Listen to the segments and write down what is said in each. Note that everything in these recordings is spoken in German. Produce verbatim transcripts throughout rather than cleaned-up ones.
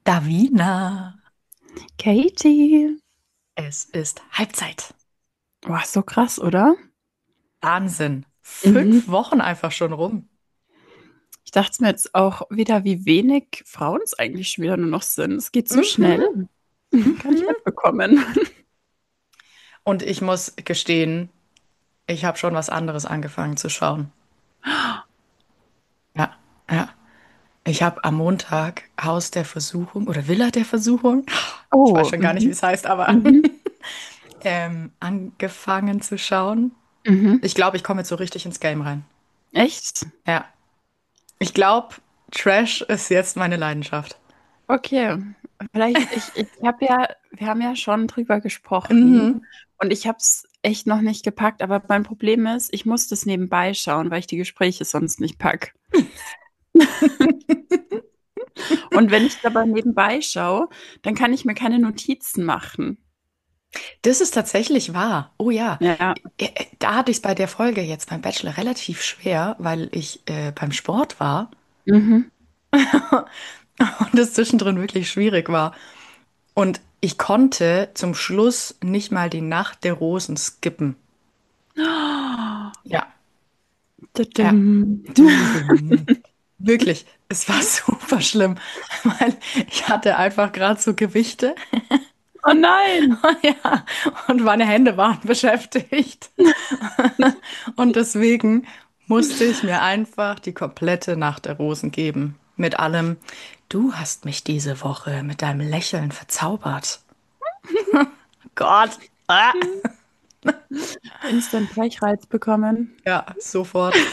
Davina, Katie. es ist Halbzeit. Boah, so krass, oder? Wahnsinn. Fünf Mhm. Wochen einfach schon rum. Ich dachte mir jetzt auch wieder, wie wenig Frauen es eigentlich schon wieder nur noch sind. Es geht so schnell. Mhm. Gar nicht Mhm. mitbekommen. Und ich muss gestehen, ich habe schon was anderes angefangen zu schauen. Ja, ja. Ich habe am Montag Haus der Versuchung oder Villa der Versuchung, ich weiß Oh, schon gar nicht, wie mhm. es heißt, aber Mhm. ähm, angefangen zu schauen. Mhm. Ich glaube, ich komme jetzt so richtig ins Game rein. Echt? Ja, ich glaube, Trash ist jetzt meine Leidenschaft. Okay. Vielleicht, ich, ich habe ja, wir haben ja schon drüber gesprochen Mhm. und ich habe es echt noch nicht gepackt, aber mein Problem ist, ich muss das nebenbei schauen, weil ich die Gespräche sonst nicht pack. Und wenn ich dabei nebenbei schaue, dann kann ich mir keine Notizen machen. Das ist tatsächlich wahr. Oh ja. Ja. Äh, äh, Da hatte ich es bei der Folge jetzt beim Bachelor relativ schwer, weil ich äh, beim Sport war Mhm. und es zwischendrin wirklich schwierig war. Und ich konnte zum Schluss nicht mal die Nacht der Rosen skippen. Ja, ja. Tadam. Du, du. Wirklich, es war super schlimm, weil ich hatte einfach gerade so Gewichte. Oh nein! Ja, und meine Hände waren beschäftigt. Und deswegen musste ich mir einfach die komplette Nacht der Rosen geben. Mit allem, du hast mich diese Woche mit deinem Lächeln verzaubert. Gott. Ah. Instant Brechreiz bekommen. Ja, sofort.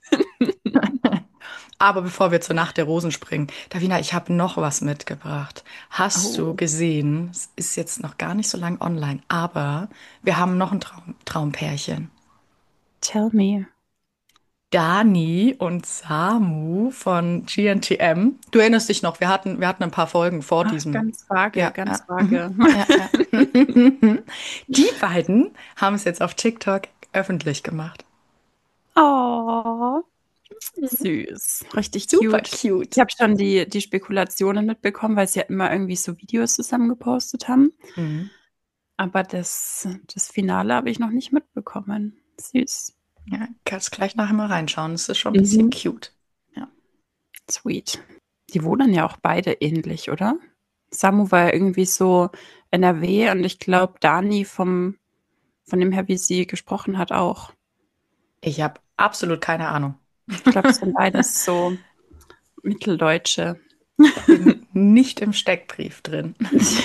Aber bevor wir zur Nacht der Rosen springen, Davina, ich habe noch was mitgebracht. Hast du Oh, gesehen, es ist jetzt noch gar nicht so lang online, aber wir haben noch ein Traum Traumpärchen. tell me. Dani und Samu von G N T M. Du erinnerst dich noch, wir hatten, wir hatten ein paar Folgen vor Ach, diesem. ganz vage, Ja, ja, ganz mhm, vage. ja, ja. Die beiden haben es jetzt auf TikTok öffentlich gemacht. Oh, süß. Richtig Super cute. Ich cute. habe schon die, die Spekulationen mitbekommen, weil sie ja immer irgendwie so Videos zusammen gepostet haben. Mhm. Aber das, das Finale habe ich noch nicht mitbekommen. Süß. Ja, kannst gleich nachher mal reinschauen. Es ist schon ein bisschen Mhm. cute. Ja. Sweet. Die wohnen ja auch beide ähnlich, oder? Samu war ja irgendwie so N R W und ich glaube, Dani vom, von dem her, wie sie gesprochen hat, auch. Ich habe absolut keine Ahnung. Ich glaube, es sind beides so Mitteldeutsche. Bin nicht im Steckbrief drin.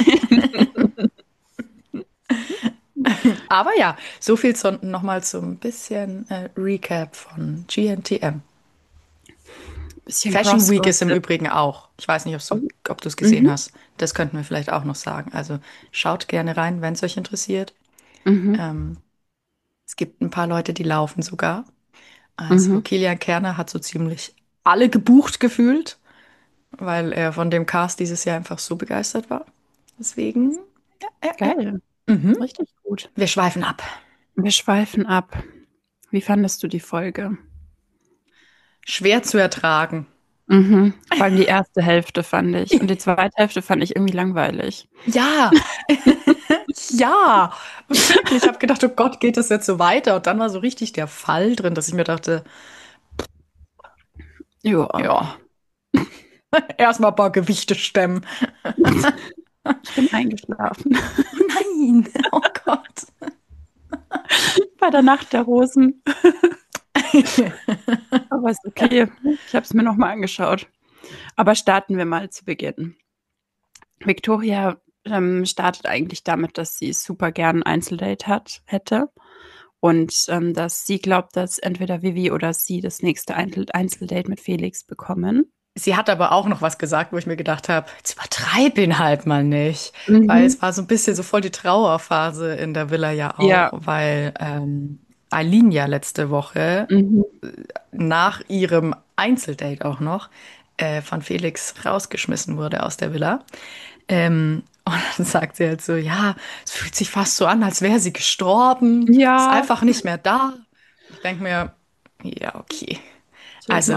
Aber ja, so viel zu, nochmal zum bisschen äh, Recap von G N T M. Bisschen Fashion Week ist im Cross-Gossip. Übrigen auch. Ich weiß nicht, ob du, Oh. ob du es gesehen Mhm. hast. Das könnten wir vielleicht auch noch sagen. Also schaut gerne rein, wenn es euch interessiert. Mhm. Ähm, Es gibt ein paar Leute, die laufen sogar. Also Mhm. Kilian Kerner hat so ziemlich alle gebucht gefühlt, weil er von dem Cast dieses Jahr einfach so begeistert war. Deswegen, ja, ja, ja. Geil. Mhm. Richtig gut. Wir schweifen ab. Wir schweifen ab. Wie fandest du die Folge? Schwer zu ertragen. Mhm. Vor allem die erste Hälfte fand ich. Und die zweite Hälfte fand ich irgendwie langweilig. Ja, ja, wirklich. Ich habe gedacht, oh Gott, geht das jetzt so weiter? Und dann war so richtig der Fall drin, dass ich mir dachte, Ja. ja, erstmal ein paar Gewichte stemmen. Ich bin eingeschlafen. Oh nein, oh Gott. Bei der Nacht der Rosen. Aber ist okay. Ich habe es mir nochmal angeschaut. Aber starten wir mal zu Beginn. Victoria ähm, startet eigentlich damit, dass sie super gern ein Einzeldate hat, hätte. Und ähm, dass sie glaubt, dass entweder Vivi oder sie das nächste Einzel Einzeldate mit Felix bekommen. Sie hat aber auch noch was gesagt, wo ich mir gedacht habe, jetzt übertreib ihn halt mal nicht. Weil Mhm. es war so ein bisschen so voll die Trauerphase in der Villa ja auch, Ja. weil ähm, Eileen ja letzte Woche Mhm. nach ihrem Einzeldate auch noch äh, von Felix rausgeschmissen wurde aus der Villa. Ähm, und dann sagt sie halt so, ja, es fühlt sich fast so an, als wäre sie gestorben, ist Ja, einfach nicht mehr da. Ich denke mir, ja, okay. Also, total.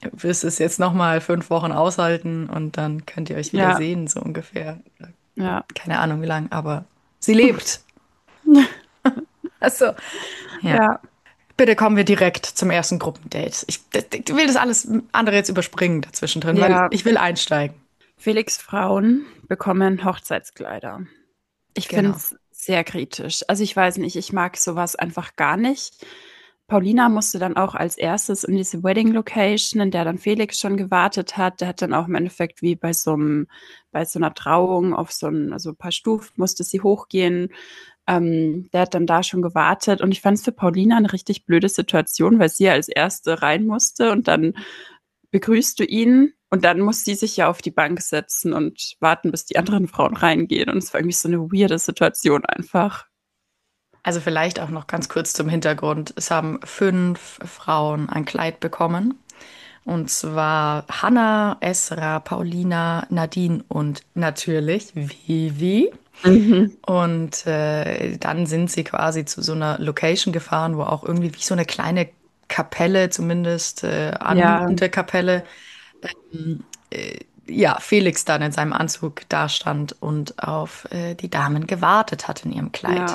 wirst es jetzt nochmal fünf Wochen aushalten und dann könnt ihr euch wieder Ja, sehen, so ungefähr. ja. Keine Ahnung wie lang, aber sie lebt. Also, ja. Ja, Bitte kommen wir direkt zum ersten Gruppendate. Ich, ich will das alles andere jetzt überspringen dazwischen drin, weil ja. ich will einsteigen. Felix Frauen bekommen Hochzeitskleider. Ich finde Genau. es sehr kritisch. Also ich weiß nicht, ich mag sowas einfach gar nicht. Paulina musste dann auch als erstes in diese Wedding Location, in der dann Felix schon gewartet hat. Der hat dann auch im Endeffekt wie bei so einem, bei so einer Trauung auf so ein, also ein paar Stufen musste sie hochgehen. Ähm, der hat dann da schon gewartet und ich fand es für Paulina eine richtig blöde Situation, weil sie ja als Erste rein musste und dann begrüßt du ihn und dann muss sie sich ja auf die Bank setzen und warten, bis die anderen Frauen reingehen. Und es war irgendwie so eine weirde Situation einfach. Also vielleicht auch noch ganz kurz zum Hintergrund. Es haben fünf Frauen ein Kleid bekommen. Und zwar Hannah, Esra, Paulina, Nadine und natürlich Vivi. Mhm. Und äh, dann sind sie quasi zu so einer Location gefahren, wo auch irgendwie wie so eine kleine Kapelle, zumindest äh, Ja, anmutende Kapelle, äh, ja, Felix dann in seinem Anzug dastand und auf äh, die Damen gewartet hat in ihrem ja, Kleid.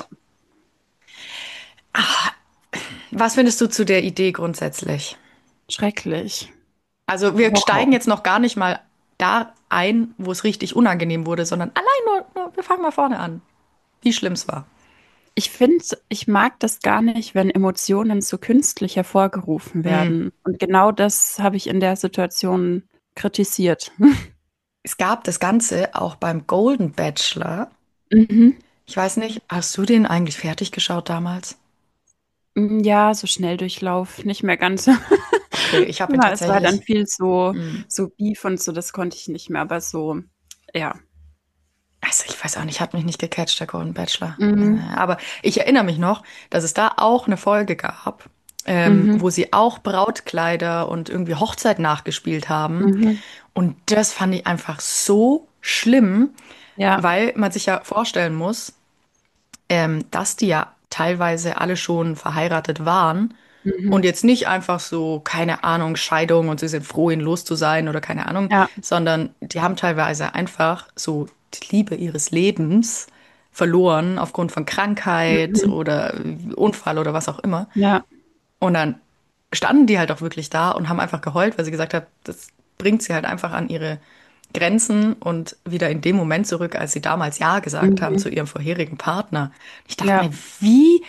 Was findest du zu der Idee grundsätzlich? schrecklich. Also wir Horror. steigen jetzt noch gar nicht mal da ein, wo es richtig unangenehm wurde, sondern allein nur, nur wir fangen mal vorne an, wie schlimm es war. Ich finde, ich mag das gar nicht, wenn Emotionen so künstlich hervorgerufen Mm. werden. Und genau das habe ich in der Situation kritisiert. Es gab das Ganze auch beim Golden Bachelor. Mhm. Ich weiß nicht, hast du den eigentlich fertig geschaut damals? Ja, so Schnelldurchlauf, nicht mehr ganz. Okay, ich habe ihn Ja, es war dann tatsächlich. viel so, mm, so Beef und so, das konnte ich nicht mehr, aber so, ja. Also ich weiß auch nicht, hat mich nicht gecatcht, der Golden Bachelor. Äh, Mhm. Aber ich erinnere mich noch, dass es da auch eine Folge gab, ähm, Mhm. wo sie auch Brautkleider und irgendwie Hochzeit nachgespielt haben. Mhm. Und das fand ich einfach so schlimm, Ja. weil man sich ja vorstellen muss, ähm, dass die ja teilweise alle schon verheiratet waren Mhm. und jetzt nicht einfach so, keine Ahnung, Scheidung und sie sind froh, ihn los zu sein oder keine Ahnung, Ja. sondern die haben teilweise einfach so die Liebe ihres Lebens verloren aufgrund von Krankheit Mhm. oder Unfall oder was auch immer. Ja. Und dann standen die halt auch wirklich da und haben einfach geheult, weil sie gesagt haben, das bringt sie halt einfach an ihre Grenzen und wieder in dem Moment zurück, als sie damals Ja gesagt haben Mhm. zu ihrem vorherigen Partner. Ich dachte Ja. mir, wie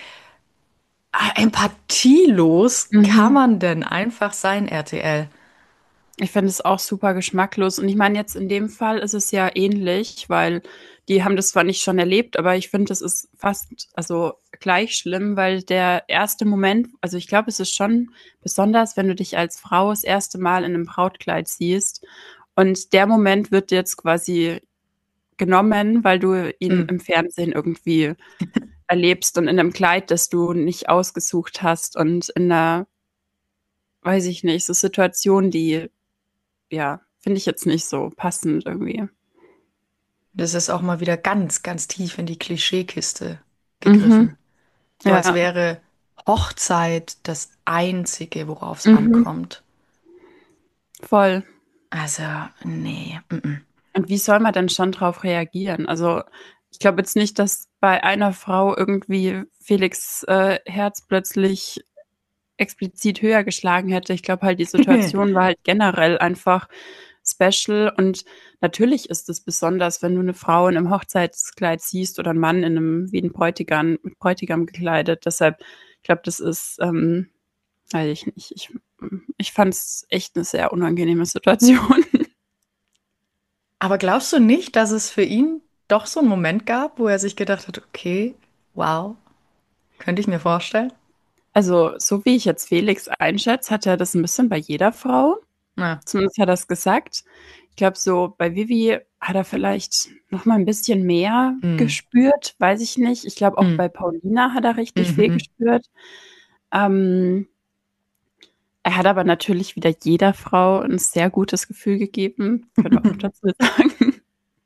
empathielos kann Mhm. man denn einfach sein, R T L? Ich finde es auch super geschmacklos. Und ich meine, jetzt in dem Fall ist es ja ähnlich, weil die haben das zwar nicht schon erlebt, aber ich finde, es ist fast, also gleich schlimm, weil der erste Moment, also ich glaube, es ist schon besonders, wenn du dich als Frau das erste Mal in einem Brautkleid siehst. Und der Moment wird jetzt quasi genommen, weil du ihn Mm. im Fernsehen irgendwie erlebst und in einem Kleid, das du nicht ausgesucht hast und in einer, weiß ich nicht, so Situation, die, ja, finde ich jetzt nicht so passend irgendwie. Das ist auch mal wieder ganz, ganz tief in die Klischeekiste Mhm. gegriffen. So als Ja. wäre Hochzeit das Einzige, worauf es Mhm. ankommt. Voll. Also, nee. Mm-mm. Und wie soll man denn schon drauf reagieren? Also, ich glaube jetzt nicht, dass bei einer Frau irgendwie Felix äh, Herz plötzlich explizit höher geschlagen hätte. Ich glaube halt, die Situation war halt generell einfach special und natürlich ist es besonders, wenn du eine Frau in einem Hochzeitskleid siehst oder einen Mann in einem wie ein Bräutigam, mit Bräutigam gekleidet. Deshalb, ich glaube, das ist, ähm, weiß ich nicht, ich, ich fand es echt eine sehr unangenehme Situation. Aber glaubst du nicht, dass es für ihn doch so einen Moment gab, wo er sich gedacht hat, okay, wow, könnte ich mir vorstellen? Also, so wie ich jetzt Felix einschätze, hat er das ein bisschen bei jeder Frau. Ja. Zumindest hat er es gesagt. Ich glaube, so bei Vivi hat er vielleicht noch mal ein bisschen mehr Mm. gespürt, weiß ich nicht. Ich glaube, auch Mm. bei Paulina hat er richtig viel Mhm. gespürt. Ähm, er hat aber natürlich wieder jeder Frau ein sehr gutes Gefühl gegeben, können wir auch noch dazu sagen.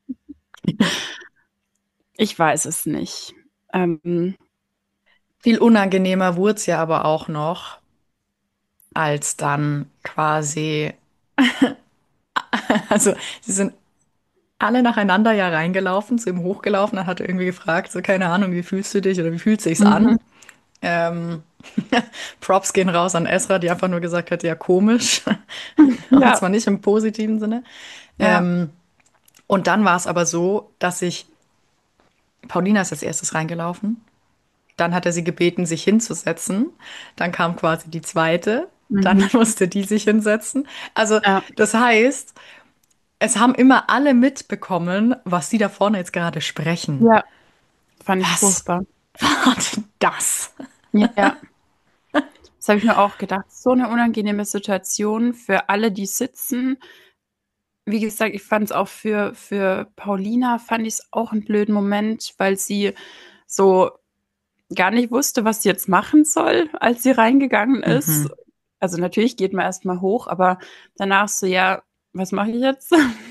Ich weiß es nicht. Ähm, Viel unangenehmer wurde es ja aber auch noch, als dann quasi Also, sie sind alle nacheinander ja reingelaufen, zu ihm hochgelaufen, dann hat er irgendwie gefragt, so keine Ahnung, wie fühlst du dich oder wie fühlt sich's an? Mhm. Ähm, Props gehen raus an Esra, die einfach nur gesagt hat, ja, komisch. Und Ja, zwar nicht im positiven Sinne. ja. Ähm, und dann war es aber so, dass ich, Paulina ist als erstes reingelaufen. Dann hat er sie gebeten, sich hinzusetzen. Dann kam quasi die zweite. Dann Mhm. musste die sich hinsetzen. Also, Ja, das heißt, es haben immer alle mitbekommen, was die da vorne jetzt gerade sprechen. ja, fand ich Was furchtbar. war denn das? Ja, das habe ich mir auch gedacht. So eine unangenehme Situation für alle, die sitzen. Wie gesagt, ich fand es auch für, für Paulina, fand ich es auch einen blöden Moment, weil sie so gar nicht wusste, was sie jetzt machen soll, als sie reingegangen ist. Mhm. Also natürlich geht man erstmal hoch, aber danach so, ja, was mache ich jetzt?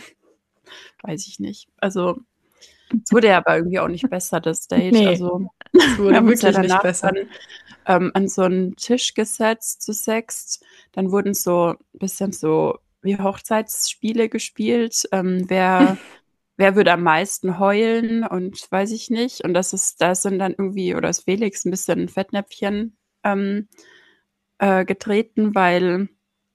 Weiß ich nicht. Also es wurde ja aber irgendwie auch nicht besser, das Date. Nee, Also es wir wurde haben uns ja wirklich nicht danach besser. dann ähm, an so einen Tisch gesetzt zu sechst. Dann wurden so ein bisschen so wie Hochzeitsspiele gespielt. Ähm, wer, wer würde am meisten heulen und weiß ich nicht. Und das ist, da sind dann irgendwie, oder ist Felix ein bisschen ein Fettnäpfchen ähm, äh, getreten, weil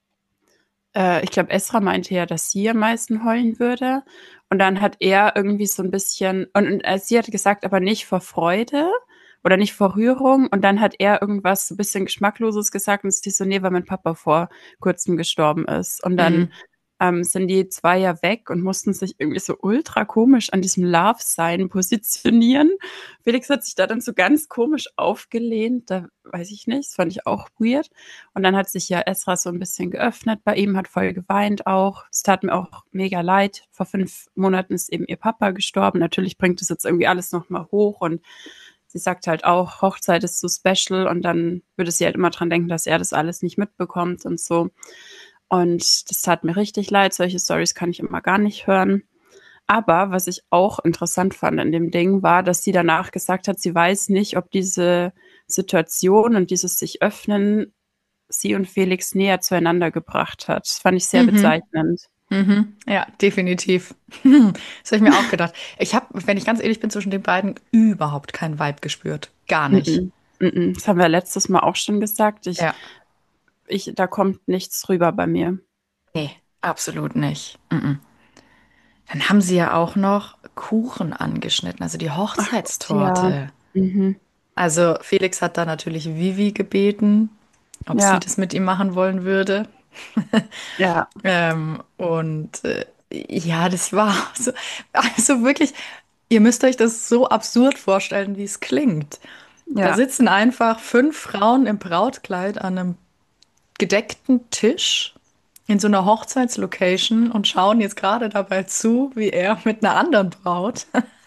äh, ich glaube, Esra meinte ja, dass sie am meisten heulen würde. Und dann hat er irgendwie so ein bisschen, und, und äh, sie hat gesagt, aber nicht vor Freude oder nicht vor Rührung. Und dann hat er irgendwas so ein bisschen Geschmackloses gesagt und sie so, nee, weil mein Papa vor kurzem gestorben ist. Und dann Mhm. ähm, sind die zwei ja weg und mussten sich irgendwie so ultra komisch an diesem Love-Sign positionieren. Felix hat sich da dann so ganz komisch aufgelehnt, da weiß ich nicht, das fand ich auch weird. Und dann hat sich ja Esra so ein bisschen geöffnet bei ihm, hat voll geweint auch. Es tat mir auch mega leid. Vor fünf Monaten ist eben ihr Papa gestorben. Natürlich bringt es jetzt irgendwie alles nochmal hoch und sie sagt halt auch, Hochzeit ist so special und dann würde sie halt immer dran denken, dass er das alles nicht mitbekommt und so. Und das tat mir richtig leid. Solche Stories kann ich immer gar nicht hören. Aber was ich auch interessant fand in dem Ding war, dass sie danach gesagt hat, sie weiß nicht, ob diese Situation und dieses sich öffnen sie und Felix näher zueinander gebracht hat. Das fand ich sehr Mhm. bezeichnend. Mhm. Ja, definitiv. Das habe ich mir auch gedacht. Ich habe, wenn ich ganz ehrlich bin, zwischen den beiden überhaupt keinen Vibe gespürt. Gar nicht. Mm-mm. Mm-mm. Das haben wir letztes Mal auch schon gesagt. Ich, Ja. ich, da kommt nichts rüber bei mir. Nee, absolut nicht. Mhm. Dann haben sie ja auch noch Kuchen angeschnitten, also die Ach Gott, ja. Hochzeitstorte. Mhm. Also Felix hat da natürlich Vivi gebeten, ob sie Ja, das mit ihm machen wollen würde. ja, Ähm, und äh, ja, das war so, also wirklich, ihr müsst euch das so absurd vorstellen, wie es klingt. Da ja, sitzen einfach fünf Frauen im Brautkleid an einem gedeckten Tisch in so einer Hochzeitslocation und schauen jetzt gerade dabei zu, wie er mit einer anderen Braut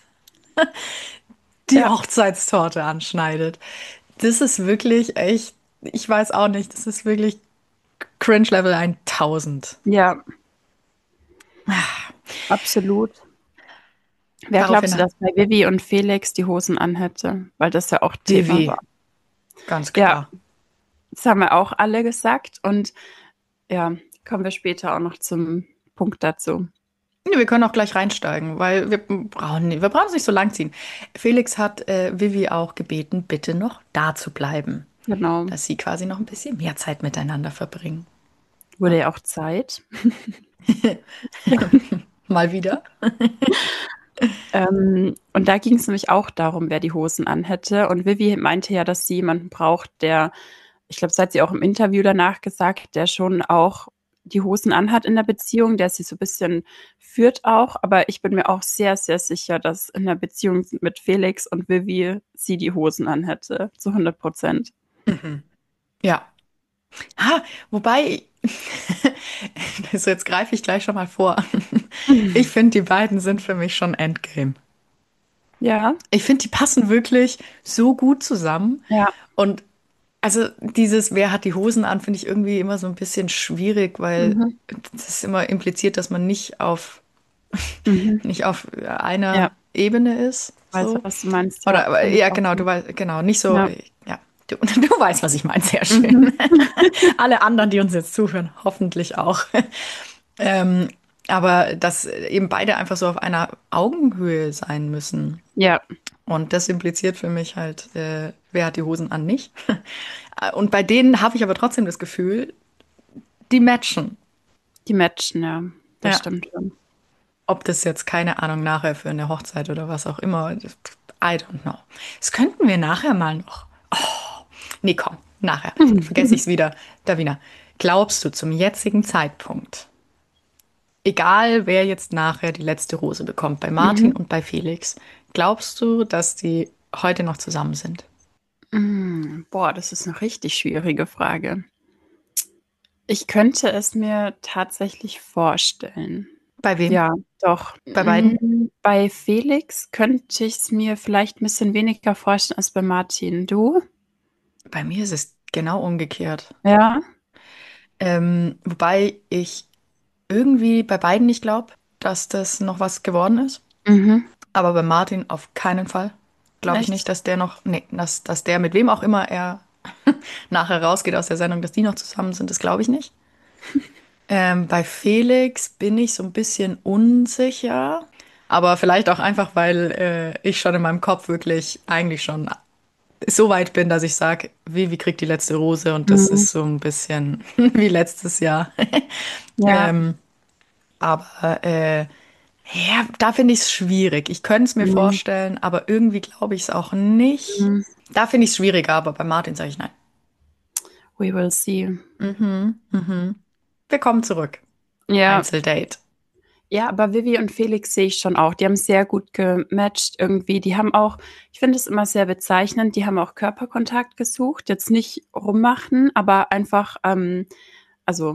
die ja, Hochzeitstorte anschneidet. Das ist wirklich echt, ich weiß auch nicht, das ist wirklich Cringe Level tausend. ja, absolut. Wer glaubst du, Daraufhin dass bei Vivi und Felix die Hosen anhätte? Weil das ja auch Thema Vivi, war. ganz Ja, klar. das haben wir auch alle gesagt und ja, kommen wir später auch noch zum Punkt dazu. Nee, wir können auch gleich reinsteigen, weil wir brauchen, wir brauchen es nicht so lang ziehen. Felix hat äh, Vivi auch gebeten, bitte noch da zu bleiben, Genau. dass sie quasi noch ein bisschen mehr Zeit miteinander verbringen. Wurde ja auch Zeit. Mal wieder. Ähm, und da ging es nämlich auch darum, wer die Hosen anhätte. Und Vivi meinte ja, dass sie jemanden braucht, der, ich glaube, das hat sie auch im Interview danach gesagt, der schon auch die Hosen anhat in der Beziehung, der sie so ein bisschen führt auch. Aber ich bin mir auch sehr, sehr sicher, dass in der Beziehung mit Felix und Vivi sie die Hosen anhätte. Zu hundert Prozent. Mhm. Ja. Ah, wobei, also jetzt greife ich gleich schon mal vor. Ich finde, die beiden sind für mich schon Endgame. Ja, Ich finde, die passen wirklich so gut zusammen. ja. Und also dieses, wer hat die Hosen an, finde ich irgendwie immer so ein bisschen schwierig, weil Mhm. das immer impliziert, dass man nicht auf, Mhm. nicht auf einer Ja, Ebene ist. weiß, So. was du meinst. Ja, Oder, aber, finde ich ja, auch genau, du gut. weißt, genau, nicht so, Ja. äh, ja, du, du weißt, was ich meine, sehr schön. Mhm. Alle anderen, die uns jetzt zuhören, hoffentlich auch. Ähm, aber dass eben beide einfach so auf einer Augenhöhe sein müssen. Ja, Und das impliziert für mich halt, äh, wer hat die Hosen an, nicht? Und bei denen habe ich aber trotzdem das Gefühl, die matchen. die matchen, ja. Das Ja. stimmt schon. Ob das jetzt, keine Ahnung, nachher für eine Hochzeit oder was auch immer, I don't know. Das könnten wir nachher mal noch. Nee, komm, nachher. Dann vergesse ich es wieder. Davina, glaubst du zum jetzigen Zeitpunkt, egal wer jetzt nachher die letzte Rose bekommt, bei Martin Mhm. und bei Felix, glaubst du, dass die heute noch zusammen sind? Mm, Boah, das ist eine richtig schwierige Frage. Ich könnte es mir tatsächlich vorstellen. Bei wem? Ja, doch. Bei beiden? Mm, Bei Felix könnte ich es mir vielleicht ein bisschen weniger vorstellen als bei Martin. Du? Bei mir ist es genau umgekehrt. Ja. Ähm, wobei ich irgendwie bei beiden nicht glaube, dass das noch was geworden ist. Mhm. Aber bei Martin auf keinen Fall. Glaube ich nicht, Echt? dass der noch, nee, dass, dass der mit wem auch immer er nachher rausgeht aus der Sendung, dass die noch zusammen sind, das glaube ich nicht. Ähm, bei Felix bin ich so ein bisschen unsicher, aber vielleicht auch einfach, weil äh, ich schon in meinem Kopf wirklich eigentlich schon so weit bin, dass ich sage, Vivi kriegt die letzte Rose und das Mhm. ist so ein bisschen wie letztes Jahr. Ja. Ähm, aber äh, ja, da finde ich es schwierig. Ich könnte es mir Mhm. vorstellen, aber irgendwie glaube ich es auch nicht. Mhm. Da finde ich es schwieriger, aber bei Martin sage ich nein. We will see. Mhm, mhm. Wir kommen zurück. Ja. Einzeldate. Ja, aber Vivi und Felix sehe ich schon auch. Die haben sehr gut gematcht irgendwie. Die haben auch, ich finde es immer sehr bezeichnend, die haben auch Körperkontakt gesucht. Jetzt nicht rummachen, aber einfach, ähm, also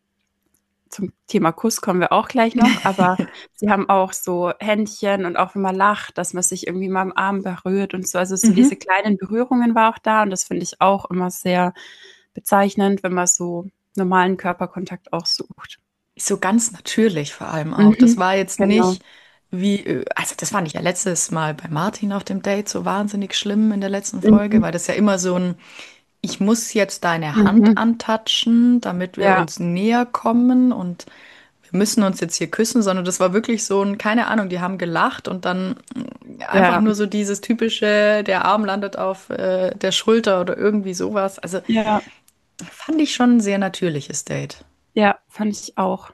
zum Thema Kuss kommen wir auch gleich noch, aber sie haben auch so Händchen und auch wenn man lacht, dass man sich irgendwie mal am Arm berührt und so. Also so diese Mhm. kleinen Berührungen war auch da und das finde ich auch immer sehr bezeichnend, wenn man so normalen Körperkontakt auch sucht. So ganz natürlich vor allem auch. Das Mhm, war jetzt genau. nicht wie, äh, also das fand ich ja letztes Mal bei Martin auf dem Date so wahnsinnig schlimm in der letzten Folge, Mhm, weil das ja immer so ein, ich muss jetzt deine Hand mhm. antatschen, damit wir Ja, uns näher kommen und wir müssen uns jetzt hier küssen, sondern das war wirklich so ein, keine Ahnung, die haben gelacht und dann mm, einfach ja, nur so dieses typische, der Arm landet auf äh, der Schulter oder irgendwie sowas. Also ja, fand ich schon ein sehr natürliches Date. ja, fand ich auch.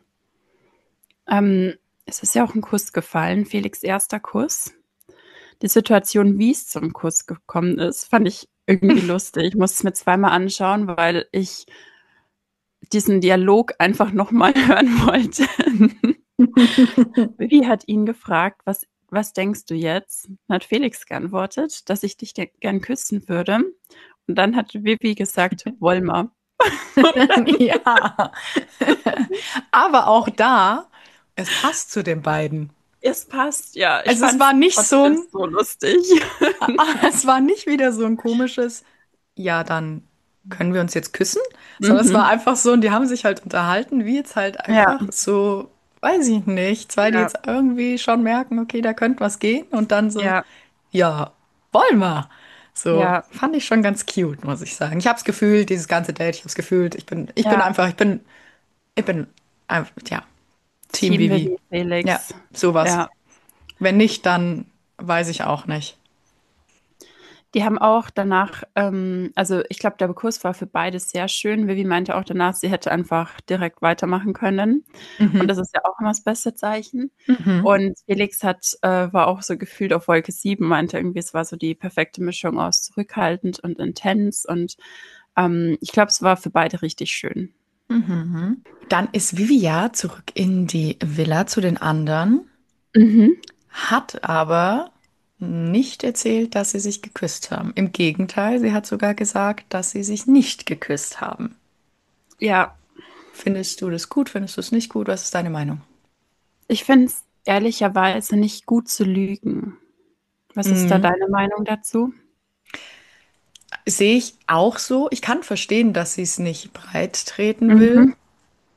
Ähm, es ist ja auch ein Kuss gefallen, Felix' erster Kuss. Die Situation, wie es zum Kuss gekommen ist, fand ich irgendwie lustig. Ich musste es mir zweimal anschauen, weil ich diesen Dialog einfach noch mal hören wollte. Vivi hat ihn gefragt: „Was was denkst du jetzt?“ Dann hat Felix geantwortet, dass ich dich de gern küssen würde. Und dann hat Vivi gesagt: „Wollen wir.“ Ja. Aber auch da, es passt zu den beiden. Es passt, ja. Ich Also es fand es war nicht so trotzdem ein, so lustig. es war nicht wieder so ein komisches, ja, dann können wir uns jetzt küssen, sondern es war Mhm. einfach so, und die haben sich halt unterhalten, wie jetzt halt Ja, einfach so, weiß ich nicht, zwei, die ja, jetzt irgendwie schon merken, okay, da könnte was gehen und dann so, ja, ja, wollen wir. So, ja, fand ich schon ganz cute, muss ich sagen. Ich habe es gefühlt, dieses ganze Date, ich habe es gefühlt, ich bin, ich bin ja. einfach, ich bin, ich bin, einfach, ja, Team Team Vivi. Vivi Ja, Felix. sowas. Ja. Wenn nicht, dann weiß ich auch nicht. Die haben auch danach, ähm, also ich glaube, der Kurs war für beide sehr schön. Vivi meinte auch danach, sie hätte einfach direkt weitermachen können. Und Mhm. das ist ja auch immer das beste Zeichen. Mhm. Und Felix hat, äh, war auch so gefühlt auf Wolke sieben, meinte irgendwie, es war so die perfekte Mischung aus zurückhaltend und intens. Und ähm, ich glaube, es war für beide richtig schön. Mhm. Dann ist Vivia zurück in die Villa zu den anderen, Mhm. hat aber nicht erzählt, dass sie sich geküsst haben. Im Gegenteil, sie hat sogar gesagt, dass sie sich nicht geküsst haben. Ja, Findest du das gut? Findest du es nicht gut? Was ist deine Meinung? ich finde es ehrlicherweise nicht gut zu lügen. Was ist da Mhm. deine Meinung dazu? Sehe ich auch so. Ich kann verstehen, dass sie es nicht breit treten will. Mhm.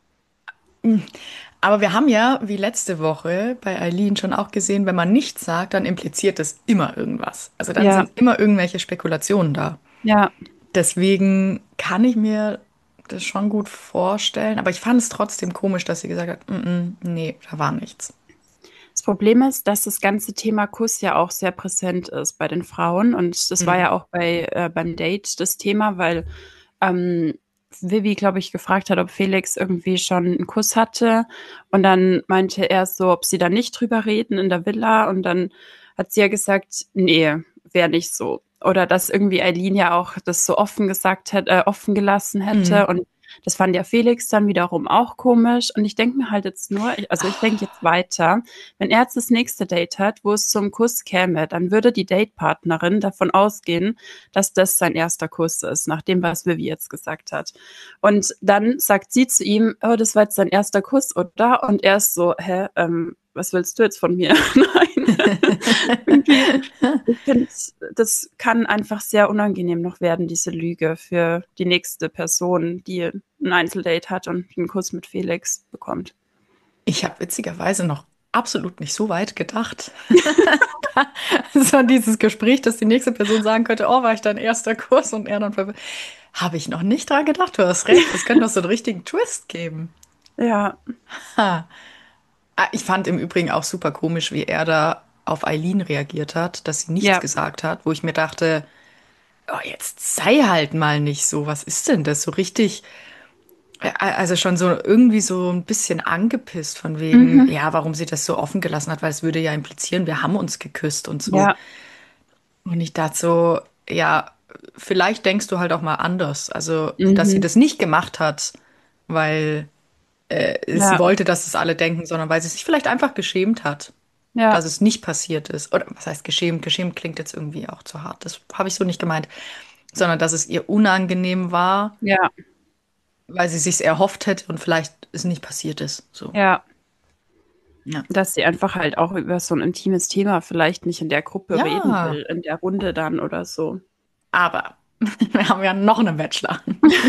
Aber wir haben ja, wie letzte Woche bei Eileen schon auch gesehen, wenn man nichts sagt, dann impliziert das immer irgendwas. Also dann Ja, sind immer irgendwelche Spekulationen da. ja. Deswegen kann ich mir das schon gut vorstellen. Aber ich fand es trotzdem komisch, dass sie gesagt hat, "Mm, mm, nee, da war nichts." Das Problem ist, dass das ganze Thema Kuss ja auch sehr präsent ist bei den Frauen. Und das war Mhm. ja auch bei, äh, beim Date das Thema, weil ähm, Vivi, glaube ich, gefragt hat, ob Felix irgendwie schon einen Kuss hatte. Und dann meinte er so, ob sie da nicht drüber reden in der Villa. Und dann hat sie ja gesagt, nee, wäre nicht so. Oder dass irgendwie Eileen ja auch das so offen gesagt hätte, äh, offen gelassen hätte. Mhm. Und das fand ja Felix dann wiederum auch komisch. Und ich denke mir halt jetzt nur, ich- also ich denke jetzt weiter, wenn er jetzt das nächste Date hat, wo es zum Kuss käme, dann würde die Datepartnerin davon ausgehen, dass das sein erster Kuss ist, nach dem, was Vivi jetzt gesagt hat. Und dann sagt sie zu ihm, oh, das war jetzt sein erster Kuss, oder? Und er ist so, hä, ähm, was willst du jetzt von mir? Nein. Irgendwie, ich finde, das kann einfach sehr unangenehm noch werden, diese Lüge für die nächste Person, die ein Einzeldate hat und einen Kuss mit Felix bekommt. Ich habe witzigerweise noch absolut nicht so weit gedacht. So dieses Gespräch, dass die nächste Person sagen könnte, oh, war ich dein erster Kurs und er dann ver- habe ich noch nicht dran gedacht. Du hast recht, das könnte doch so einen richtigen Twist geben. Ja, Ha. Ah, ich fand im Übrigen auch super komisch, wie er da auf Eileen reagiert hat, dass sie nichts ja. gesagt hat, wo ich mir dachte, oh, jetzt sei halt mal nicht so. Was ist denn das? So richtig, äh, also schon so irgendwie so ein bisschen angepisst von wegen, Mhm. ja, warum sie das so offen gelassen hat, weil es würde ja implizieren, wir haben uns geküsst und so. Ja, Und ich dachte so, ja, vielleicht denkst du halt auch mal anders. Also, dass sie mhm. das nicht gemacht hat, weil äh, sie Ja, wollte, dass es alle denken, sondern weil sie sich vielleicht einfach geschämt hat, dass ja, es nicht passiert ist. Oder was heißt geschämt? Geschämt klingt jetzt irgendwie auch zu hart. Das habe ich so nicht gemeint. Sondern dass es ihr unangenehm war, ja, weil sie sich's erhofft hätte und vielleicht es nicht passiert ist. So. ja. Ja. Dass sie einfach halt auch über so ein intimes Thema vielleicht nicht in der Gruppe reden Ja, will, in der Runde dann oder so. aber wir haben ja noch einen Bachelor.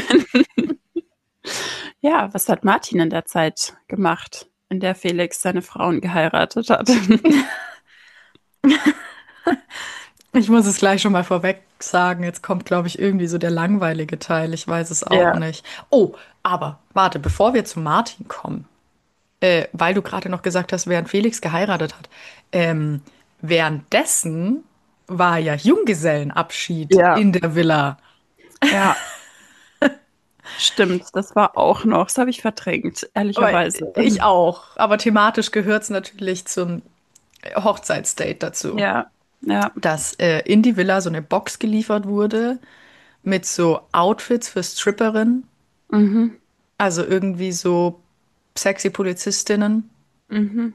Ja, was hat Martin in der Zeit gemacht, in der Felix seine Frauen geheiratet hat? Ich muss es gleich schon mal vorweg sagen. Jetzt kommt, glaube ich, irgendwie so der langweilige Teil. Ich weiß es auch Ja. nicht. Oh, aber warte, bevor wir zu Martin kommen, äh, weil du gerade noch gesagt hast, während Felix geheiratet hat, ähm, währenddessen war ja Junggesellenabschied Ja, in der Villa. ja, stimmt. Das war auch noch. Das habe ich verdrängt, Aber ehrlicherweise. ich auch. Aber thematisch gehört es natürlich zum Hochzeitsdate dazu, Ja, ja. dass äh, in die Villa so eine Box geliefert wurde mit so Outfits für Stripperinnen. Mhm, Also irgendwie so sexy Polizistinnen. mhm,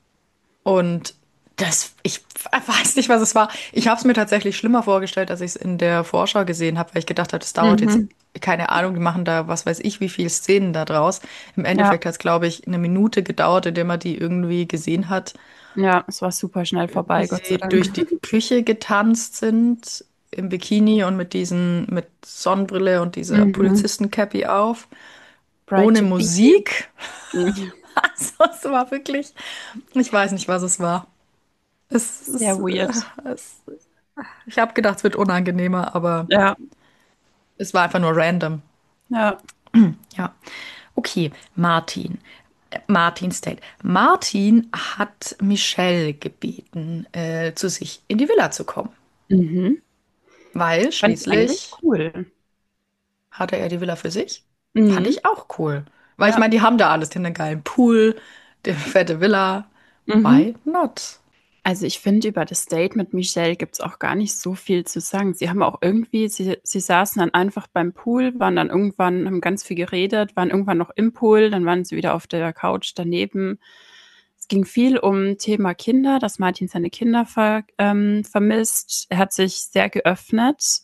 Und das, ich weiß nicht, was es war. Ich habe es mir tatsächlich schlimmer vorgestellt, als ich es in der Vorschau gesehen habe, weil ich gedacht habe, das dauert jetzt, mhm. keine Ahnung, die machen da, was weiß ich, wie viele Szenen da draus. Im Ja, Endeffekt hat es, glaube ich, eine Minute gedauert, in der man die irgendwie gesehen hat, ja, es war super schnell wie vorbei, Gott sei sie Dank. durch die Küche getanzt sind, im Bikini und mit diesen, mit Sonnenbrille und dieser Mhm. Polizistencappy auf, Bright ohne to be. Musik. Mhm. Also, es war wirklich, ich weiß nicht, was es war. Es Sehr ist, äh, weird. es, ich habe gedacht, es wird unangenehmer, aber Ja, es war einfach nur random. ja. Ja. Okay, Martin. Äh, Martins Date. Martin hat Michelle gebeten, äh, zu sich in die Villa zu kommen, Mhm. weil Fand ich eigentlich schließlich cool. hatte er die Villa für sich. Fand Mhm. ich auch cool. Weil ich Ja. meine, die haben da alles. Die haben einen geilen Pool, die fette Villa. Mhm. Why not? Also ich finde, über das Date mit Michelle gibt's auch gar nicht so viel zu sagen. Sie haben auch irgendwie, sie, sie saßen dann einfach beim Pool, waren dann irgendwann, haben ganz viel geredet, waren irgendwann noch im Pool, dann waren sie wieder auf der Couch daneben. Es ging viel um Thema Kinder, dass Martin seine Kinder ver, ähm, vermisst. Er hat sich sehr geöffnet.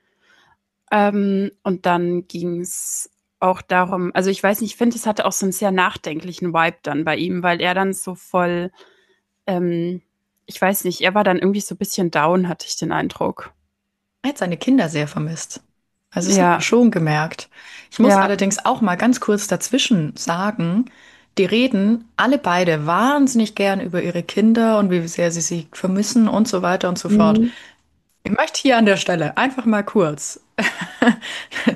Ähm, und dann ging's auch darum, also ich weiß nicht, ich finde, es hatte auch so einen sehr nachdenklichen Vibe dann bei ihm, weil er dann so voll ähm, ich weiß nicht, er war dann irgendwie so ein bisschen down, hatte ich den Eindruck. Er hat seine Kinder sehr vermisst. Also das hat man Ja, schon gemerkt. Ich muss ja, allerdings auch mal ganz kurz dazwischen sagen, die reden alle beide wahnsinnig gern über ihre Kinder und wie sehr sie sie vermissen und so weiter und so fort. mhm, Ich möchte hier an der Stelle einfach mal kurz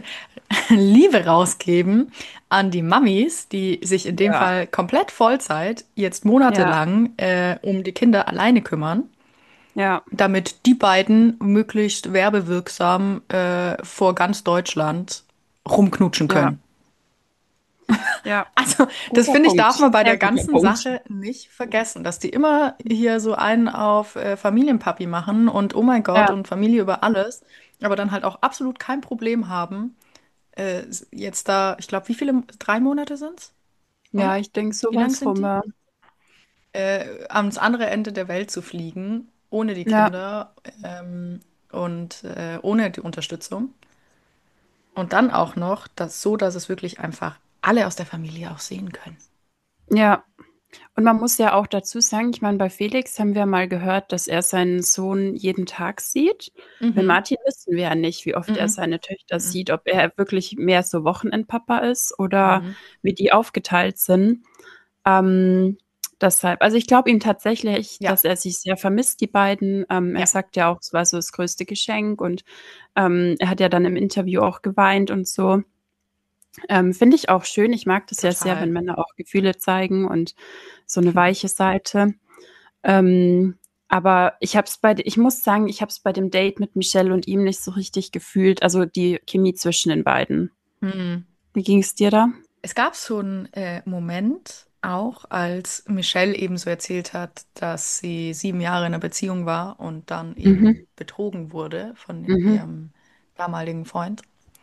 Liebe rausgeben an die Mamis, die sich in dem Ja, Fall komplett Vollzeit jetzt ja, monatelang äh, um die Kinder alleine kümmern, ja, damit die beiden möglichst werbewirksam äh, vor ganz Deutschland rumknutschen ja, können. ja. Also, das Guter finde ich, darf Punkt. man bei Sehr der guter ganzen Punkt. Sache nicht vergessen, dass die immer hier so einen auf äh, Familienpapi machen und oh mein Gott Ja, und Familie über alles, aber dann halt auch absolut kein Problem haben, äh, jetzt da, ich glaube, wie viele, drei Monate sind's? Oder? ja, ich denke Wie lang sowas sind rum. die? Ja, Äh, ans andere Ende der Welt zu fliegen, ohne die ja, Kinder ähm, und äh, ohne die Unterstützung. Und dann auch noch das so, dass es wirklich einfach alle aus der Familie auch sehen können. ja. Und man muss ja auch dazu sagen, ich meine, bei Felix haben wir mal gehört, dass er seinen Sohn jeden Tag sieht. Bei Mhm. Martin wissen wir ja nicht, wie oft er Mhm. seine Töchter Mhm. sieht, ob er wirklich mehr so Wochenendpapa ist oder Mhm. wie die aufgeteilt sind. Ähm, deshalb, also ich glaube ihm tatsächlich, Ja, dass er sich sehr vermisst, die beiden. Ähm, er ja, sagt ja auch, es war so das größte Geschenk und ähm, er hat ja dann im Interview auch geweint und so. Ähm, finde ich auch schön. Ich mag das ja sehr, total. wenn Männer auch Gefühle zeigen und so eine weiche Seite. Ähm, aber ich habe es bei, ich muss sagen, ich habe es bei dem Date mit Michelle und ihm nicht so richtig gefühlt. Also die Chemie zwischen den beiden. Mhm. Wie ging es dir da? Es gab so einen äh, Moment, auch als Michelle eben so erzählt hat, dass sie sieben Jahre in einer Beziehung war und dann Mhm, eben betrogen wurde von mhm, ihrem damaligen Freund.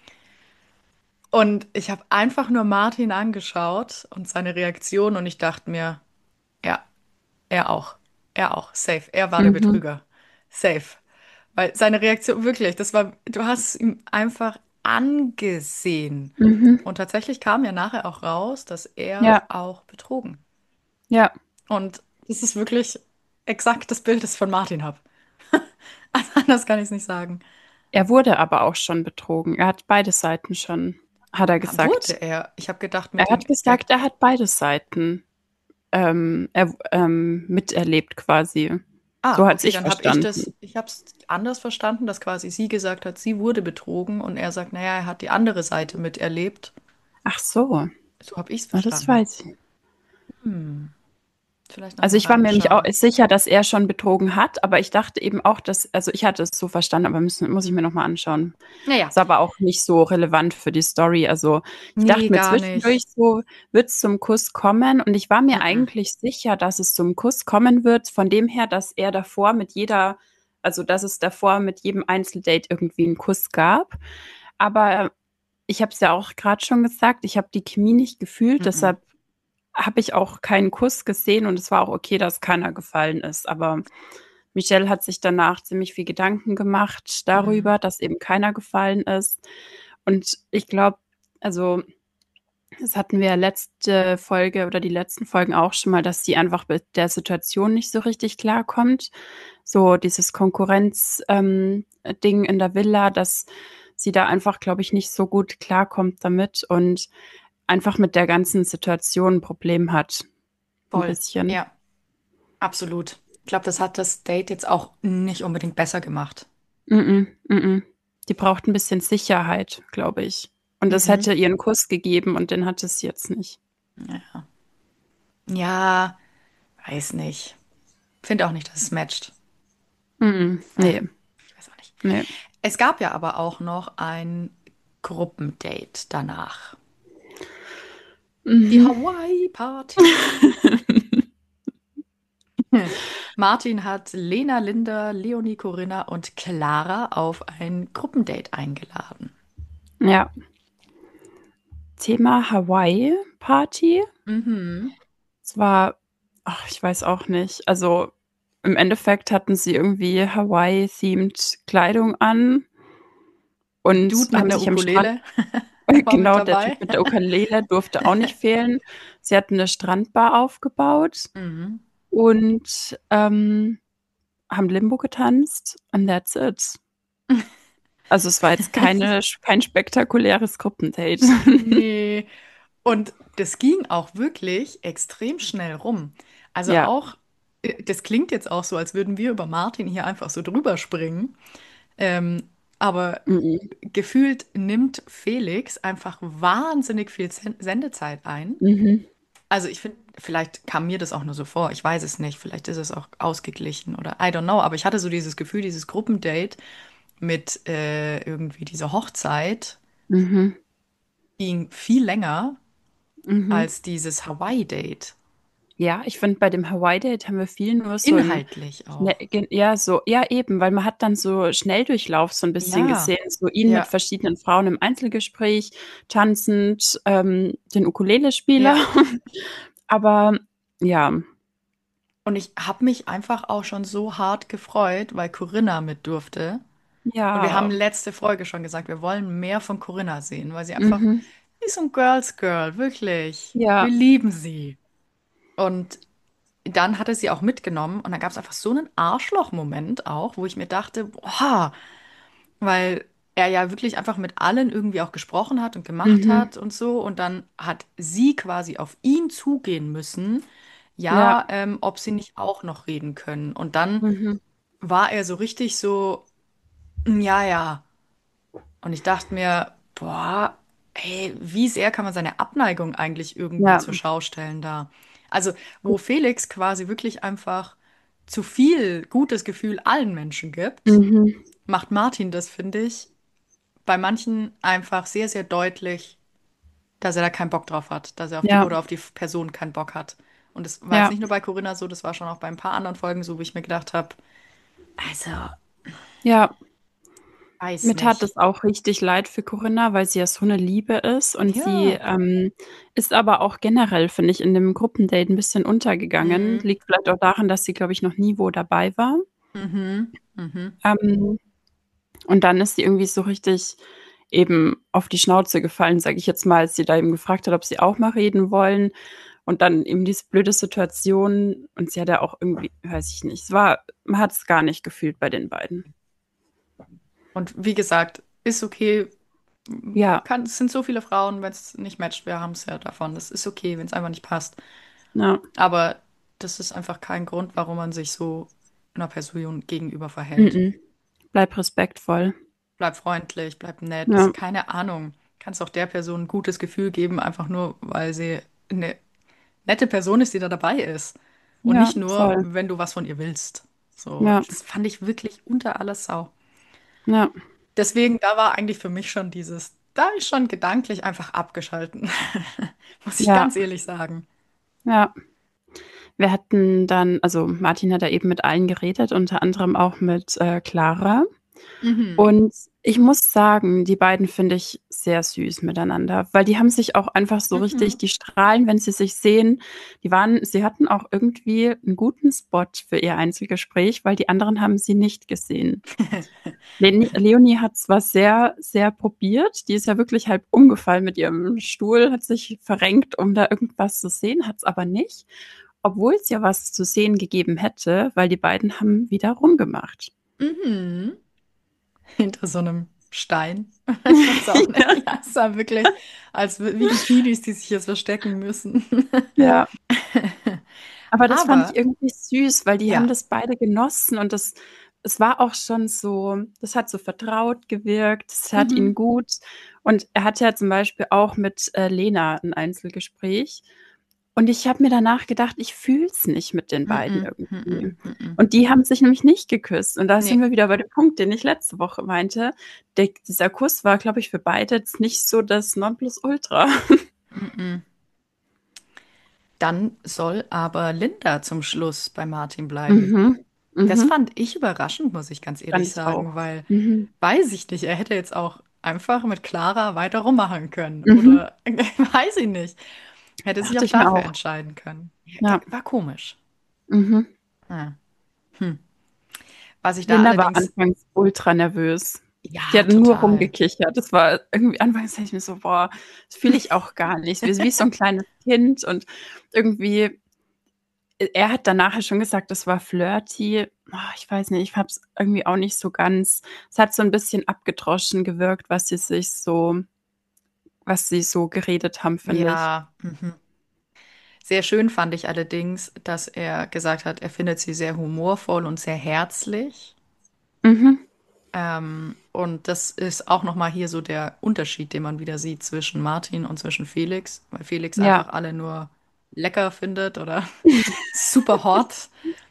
Und ich habe einfach nur Martin angeschaut und seine Reaktion und ich dachte mir, ja, er auch. Er auch. Safe. Er war der mhm, Betrüger. Safe. Weil seine Reaktion, wirklich, das war, du hast es ihm einfach angesehen. mhm. Und tatsächlich kam ja nachher auch raus, dass er Ja, auch betrogen. ja. Und das ist wirklich exakt das Bild, das ich von Martin habe. Also anders kann ich es nicht sagen. Er wurde aber auch schon betrogen. Er hat beide Seiten schon, hat er Ah, wurde gesagt. er? Ich habe gedacht, Er mit dem, hat er, gesagt, er hat beide Seiten ähm, er, ähm, miterlebt quasi. So ah, hat's okay, ich dann habe ich das, verstanden. ich habe es anders verstanden, dass quasi sie gesagt hat, sie wurde betrogen und er sagt, naja, er hat die andere Seite miterlebt. Ach so, So habe ich es na, das verstanden. weiß ich. Hm, vielleicht Also nochmal ich war mir nämlich auch reinschauen. sicher, dass er schon betrogen hat, aber ich dachte eben auch, dass, also ich hatte es so verstanden, aber müssen, muss ich mir nochmal anschauen. Naja, Ist aber auch nicht so relevant für die Story. Also ich nee, dachte mir gar nicht. zwischendurch so, wird es zum Kuss kommen? Und ich war mir Mm-mm. eigentlich sicher, dass es zum Kuss kommen wird, von dem her, dass er davor mit jeder, also dass es davor mit jedem Einzeldate irgendwie einen Kuss gab. Aber ich habe es ja auch gerade schon gesagt, ich habe die Chemie nicht gefühlt, Mm-mm. deshalb habe ich auch keinen Kuss gesehen und es war auch okay, dass keiner gefallen ist. Aber Michelle hat sich danach ziemlich viel Gedanken gemacht Mm. darüber, dass eben keiner gefallen ist. Und ich glaube, also das hatten wir ja letzte Folge oder die letzten Folgen auch schon mal, dass sie einfach mit der Situation nicht so richtig klarkommt. So dieses Konkurrenz-Ding ähm, Ding in der Villa, dass sie da einfach, glaube ich, nicht so gut klarkommt damit und einfach mit der ganzen Situation ein Problem hat. Ein Voll. bisschen. Ja, absolut. Ich glaube, das hat das Date jetzt auch nicht unbedingt besser gemacht. Mm-mm, mm-mm. Die braucht ein bisschen Sicherheit, glaube ich. Und das Mhm. hätte ihren Kuss gegeben und den hat es jetzt nicht. Ja. Ja, weiß nicht. Finde auch nicht, dass es matcht. Mm-mm, Äh, nee, ich weiß auch nicht. nee. Es gab ja aber auch noch ein Gruppendate danach. Die Mhm. Hawaii-Party. Hm. Martin hat Lena, Linda, Leonie, Corinna und Clara auf ein Gruppendate eingeladen. Ja. Thema Hawaii-Party. Mhm. Es war, ach, ich weiß auch nicht. Also im Endeffekt hatten sie irgendwie Hawaii-themed Kleidung an Der und Dude mit haben der sich am Strand, Ukulele war mit genau, der Typ dabei. mit der Ukulele durfte auch nicht fehlen. Sie hatten eine Strandbar aufgebaut Mhm. und ähm, haben Limbo getanzt and that's it. Also es war jetzt keine, kein spektakuläres Gruppendate. Nee. Und das ging auch wirklich extrem schnell rum. Also Ja, auch, äh, das klingt jetzt auch so, als würden wir über Martin hier einfach so drüber springen. Ähm, Aber Mhm. gefühlt nimmt Felix einfach wahnsinnig viel Sen- Sendezeit ein. Mhm. Also ich finde, vielleicht kam mir das auch nur so vor, ich weiß es nicht, vielleicht ist es auch ausgeglichen oder I don't know, aber ich hatte so dieses Gefühl, dieses Gruppendate mit äh, irgendwie dieser Hochzeit Mhm. ging viel länger Mhm. als dieses Hawaii-Date. Ja, ich finde, bei dem Hawaii-Date haben wir viel nur so im Inhaltlich schnell, auch. gen- ja, so, ja, eben, weil man hat dann so Schnelldurchlauf so ein bisschen Ja, gesehen, so ihn mit ja, verschiedenen Frauen im Einzelgespräch, tanzend, ähm, den Ukulele-Spieler. ja. Aber ja, Und ich habe mich einfach auch schon so hart gefreut, weil Corinna mit durfte. Und wir haben ja, letzte Folge schon gesagt, wir wollen mehr von Corinna sehen, weil sie einfach, mhm, sie ist so ein Girls Girl, wirklich. Wir ja, lieben sie. Und dann hatte sie auch mitgenommen und dann gab es einfach so einen Arschloch-Moment auch, wo ich mir dachte, boah, weil er ja wirklich einfach mit allen irgendwie auch gesprochen hat und gemacht mhm, hat und so. Und dann hat sie quasi auf ihn zugehen müssen, ja, ja, ähm, ob sie nicht auch noch reden können. Und dann mhm, war er so richtig so, "Mm, ja, ja." Und ich dachte mir, boah, hey, wie sehr kann man seine Abneigung eigentlich irgendwie ja, zur Schau stellen da? Also, wo Felix quasi wirklich einfach zu viel gutes Gefühl allen Menschen gibt, mhm, macht Martin das, finde ich, bei manchen einfach sehr, sehr deutlich, dass er da keinen Bock drauf hat, dass er auf die ja, oder auf die Person keinen Bock hat. Und das war jetzt ja, nicht nur bei Corinna so, das war schon auch bei ein paar anderen Folgen so, wo ich mir gedacht habe, also, ja. weiß Mir tat nicht. das auch richtig leid für Corinna, weil sie ja so eine Liebe ist und sie, Ja. ähm, ist aber auch generell, finde ich, in dem Gruppendate ein bisschen untergegangen. Mhm. Liegt vielleicht auch daran, dass sie, glaube ich, noch nie wo dabei war. Mhm. Mhm. Ähm, und dann ist sie irgendwie so richtig eben auf die Schnauze gefallen, sage ich jetzt mal, als sie da eben gefragt hat, ob sie auch mal reden wollen. Und dann eben diese blöde Situation und sie hat ja auch irgendwie, weiß ich nicht, es war, man hat es gar nicht gefühlt bei den beiden. Und wie gesagt, ist okay. Ja, Kann, es sind so viele Frauen, wenn es nicht matcht, wir haben es ja davon. Das ist okay, wenn es einfach nicht passt. ja, Aber das ist einfach kein Grund, warum man sich so einer Person gegenüber verhält. mhm. Bleib respektvoll. Bleib freundlich, bleib nett. Ja, Keine Ahnung. Kannst auch der Person ein gutes Gefühl geben, einfach nur, weil sie eine nette Person ist, die da dabei ist. Und ja, nicht nur, voll. wenn du was von ihr willst. So, Ja, das fand ich wirklich unter aller Sau. ja, Deswegen, da war eigentlich für mich schon dieses, da ist schon gedanklich einfach abgeschalten. Muss ich ja, ganz ehrlich sagen. ja. Wir hatten dann, also Martin hat da eben mit allen geredet, unter anderem auch mit äh, Clara. Mhm. Und ich muss sagen, die beiden finde ich sehr süß miteinander, weil die haben sich auch einfach so richtig, Mhm. die strahlen, wenn sie sich sehen. Die waren, sie hatten auch irgendwie einen guten Spot für ihr Einzelgespräch, weil die anderen haben sie nicht gesehen. Leni, Leonie hat zwar sehr, sehr probiert, die ist ja wirklich halb umgefallen mit ihrem Stuhl, hat sich verrenkt, um da irgendwas zu sehen, hat es aber nicht, obwohl es ja was zu sehen gegeben hätte, weil die beiden haben wieder rumgemacht. Mhm. Hinter so einem Stein. Ich weiß auch nicht. Ja, Ja, es war wirklich, als w- wie die Teenies, die sich jetzt verstecken müssen. ja. Aber das fand ich Aber, irgendwie süß, weil die haben ja. das beide genossen und das, es war auch schon so, das hat so vertraut gewirkt, es tat ihnen Mhm. gut. Und er hatte ja zum Beispiel auch mit äh, Lena ein Einzelgespräch. Und ich habe mir danach gedacht, ich fühle es nicht mit den beiden Mhm. irgendwie. Mhm. Mhm. Und die haben sich nämlich nicht geküsst. Und da sind Nee. wir wieder bei dem Punkt, den ich letzte Woche meinte. Der, dieser Kuss war, glaube ich, für beide jetzt nicht so das Nonplusultra. Mhm. Dann soll aber Linda zum Schluss bei Martin bleiben. Mhm. Das Mhm. fand ich überraschend, muss ich ganz Fand ehrlich ich sagen, auch. weil, Mhm. weiß ich nicht, er hätte jetzt auch einfach mit Clara weiter rummachen können. Mhm. Oder weiß ich nicht. Hätte sich Dachte auch ich mir dafür auch. entscheiden können. Ja, Ja. war komisch. Mhm. Ja. Hm. Was ich da Linda war allerdings, anfangs ultra nervös. Die ja, hat nur total. rumgekichert. Das war irgendwie, anfangs dachte ich mir so, boah, das fühle ich auch gar nicht. Wie, wie so ein kleines Kind und irgendwie, er hat dann nachher schon gesagt, das war flirty. Oh, ich weiß nicht, ich habe es irgendwie auch nicht so ganz. Es hat so ein bisschen abgedroschen gewirkt, was sie sich so, was sie so geredet haben, finde ich. Ja. Mhm. Sehr schön fand ich allerdings, dass er gesagt hat, er findet sie sehr humorvoll und sehr herzlich. Mhm. Ähm, und das ist auch nochmal hier so der Unterschied, den man wieder sieht zwischen Martin und zwischen Felix, weil Felix Ja. einfach alle nur lecker findet oder super hot.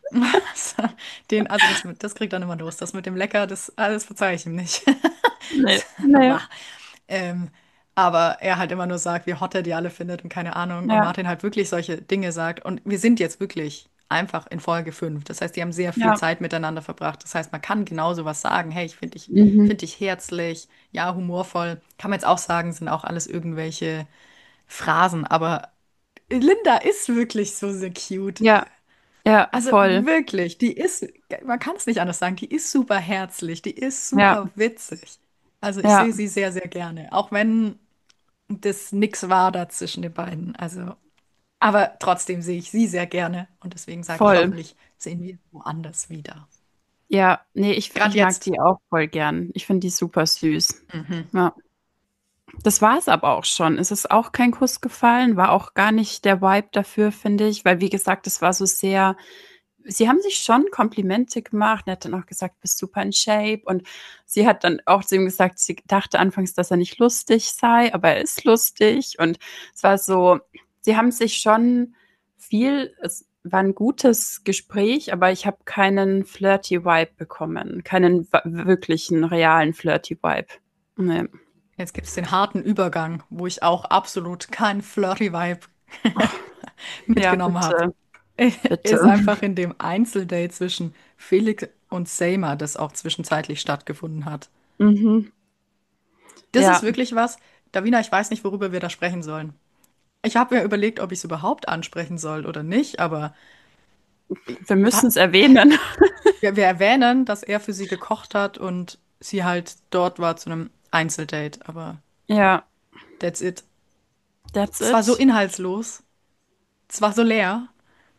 Den, also das, mit- das kriegt er immer los. Das mit dem Lecker, das alles verzeihe ich ihm nicht. Nee. Nee. Bah. Ähm, aber er halt immer nur sagt, wie hot er die alle findet und keine Ahnung. Und Ja. Martin halt wirklich solche Dinge sagt. Und wir sind jetzt wirklich einfach in Folge fünf. Das heißt, die haben sehr viel Ja. Zeit miteinander verbracht. Das heißt, man kann genauso was sagen. Hey, ich finde dich, Mhm. find dich herzlich, ja, humorvoll. Kann man jetzt auch sagen, sind auch alles irgendwelche Phrasen. Aber Linda ist wirklich so, so cute. Ja. Ja, Also voll. wirklich, die ist, man kann es nicht anders sagen, die ist super herzlich, die ist Ja. super witzig. Also ich Ja. sehe sie sehr, sehr gerne, auch wenn das nix war da zwischen den beiden. Also, aber trotzdem sehe ich sie sehr gerne und deswegen sage ich, Voll. hoffentlich sehen wir woanders wieder. Ja, nee, ich, ich Gerade mag jetzt. die auch voll gern. Ich finde die super süß. Mhm. Ja. Das war es aber auch schon. Es ist auch kein Kuss gefallen, war auch gar nicht der Vibe dafür, finde ich, weil wie gesagt, es war so sehr, sie haben sich schon Komplimente gemacht. Er hat dann auch gesagt, bist super in Shape. Und sie hat dann auch zu ihm gesagt, sie dachte anfangs, dass er nicht lustig sei, aber er ist lustig. Und es war so, sie haben sich schon viel, es war ein gutes Gespräch, aber ich habe keinen flirty Vibe bekommen, keinen wa- wirklichen, realen flirty Vibe. Nee. Jetzt gibt es den harten Übergang, wo ich auch absolut keinen flirty Vibe Ja, mitgenommen habe. bitte, bitte. Ist einfach in dem Einzeldate zwischen Felix und Seymour, das auch zwischenzeitlich stattgefunden hat. Mhm. Das ist Ja, wirklich was, Davina, ich weiß nicht, worüber wir da sprechen sollen. Ich habe mir überlegt, ob ich es überhaupt ansprechen soll oder nicht, aber wir müssen wa- es erwähnen. wir, wir erwähnen, dass er für sie gekocht hat und sie halt dort war zu einem Einzeldate, aber Ja, that's it. that's Es war so it. inhaltslos, es war so leer.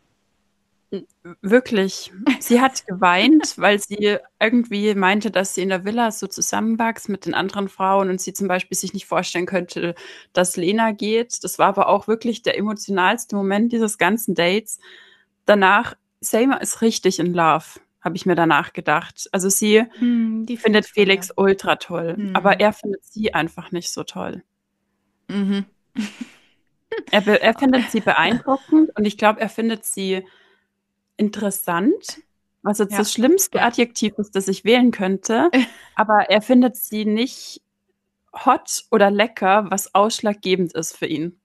Wirklich. Sie hat geweint, weil sie irgendwie meinte, dass sie in der Villa so zusammenwächst mit den anderen Frauen und sie zum Beispiel sich nicht vorstellen könnte, dass Lena geht. Das war aber auch wirklich der emotionalste Moment dieses ganzen Dates. Danach, Selma ist richtig in Love, habe ich mir danach gedacht. Also sie Hm, die fühle findet ich schon, ja. Felix ultra toll, aber Hm. er findet sie einfach nicht so toll. Mhm. Er, be- er findet sie beeindruckend und ich glaube, er findet sie interessant, was jetzt das Ja, schlimmste ja. Adjektiv ist, das ich wählen könnte, aber er findet sie nicht hot oder lecker, was ausschlaggebend ist für ihn.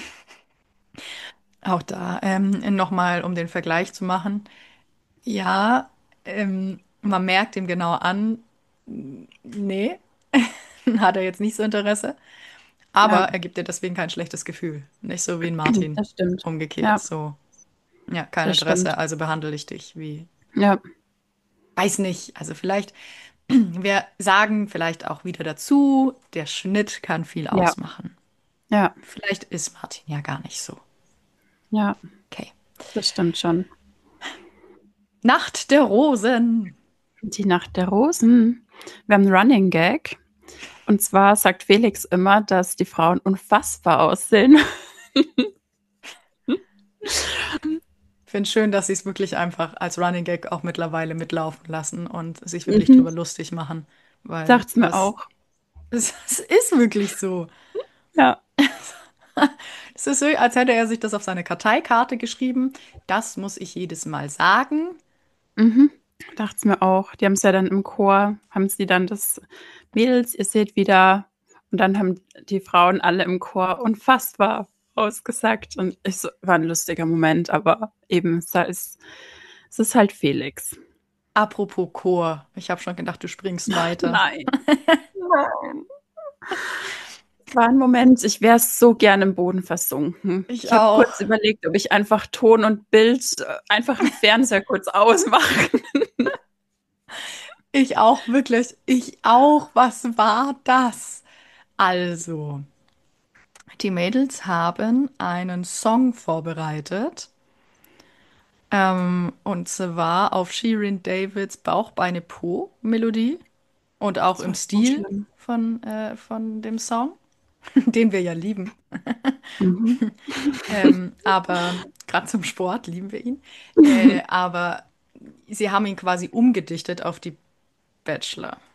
Auch da, ähm, nochmal, um den Vergleich zu machen. Ja, ähm, man merkt ihm genau an, nee, hat er jetzt nicht so Interesse. Aber Ja, er gibt dir deswegen kein schlechtes Gefühl. Nicht so wie ein Martin. das stimmt. Umgekehrt. Ja, So, ja, kein das stimmt. Interesse, also behandle ich dich wie, Ja, weiß nicht. Also vielleicht, wir sagen vielleicht auch wieder dazu, der Schnitt kann viel ja, ausmachen. ja, Vielleicht ist Martin ja gar nicht so. ja, Okay. das stimmt schon. Nacht der Rosen. Die Nacht der Rosen. Wir haben einen Running Gag. Und zwar sagt Felix immer, dass die Frauen unfassbar aussehen. Ich finde es schön, dass sie es wirklich einfach als Running Gag auch mittlerweile mitlaufen lassen und sich wirklich Mhm. drüber lustig machen. Weil Sagt's mir das, auch. es, es ist wirklich so. Ja. Es ist so, als hätte er sich das auf seine Karteikarte geschrieben. Das muss ich jedes Mal sagen. Mhm. Dachte mir auch. Die haben es ja dann im Chor, haben sie dann das Mädels, ihr seht wieder. Und dann haben die Frauen alle im Chor unfassbar ausgesagt. Und ich so, war ein lustiger Moment, aber eben, es ist, es ist halt Felix. Apropos Chor. Ich habe schon gedacht, du springst weiter. Nein. Nein. Es war ein Moment, ich wäre so gern im Boden versunken. Ich Ich habe auch. kurz überlegt, ob ich einfach Ton und Bild äh, einfach im Fernseher kurz ausmache. Ich auch, wirklich. Ich auch. Was war das? Also, die Mädels haben einen Song vorbereitet. Ähm, und zwar auf Shirin Davids Bauch, Beine, Po Melodie und auch Das im war so Stil schlimm. von, äh, von dem Song, den wir ja lieben. Mhm. Ähm, aber gerade zum Sport lieben wir ihn. Äh, aber sie haben ihn quasi umgedichtet auf die Bachelor.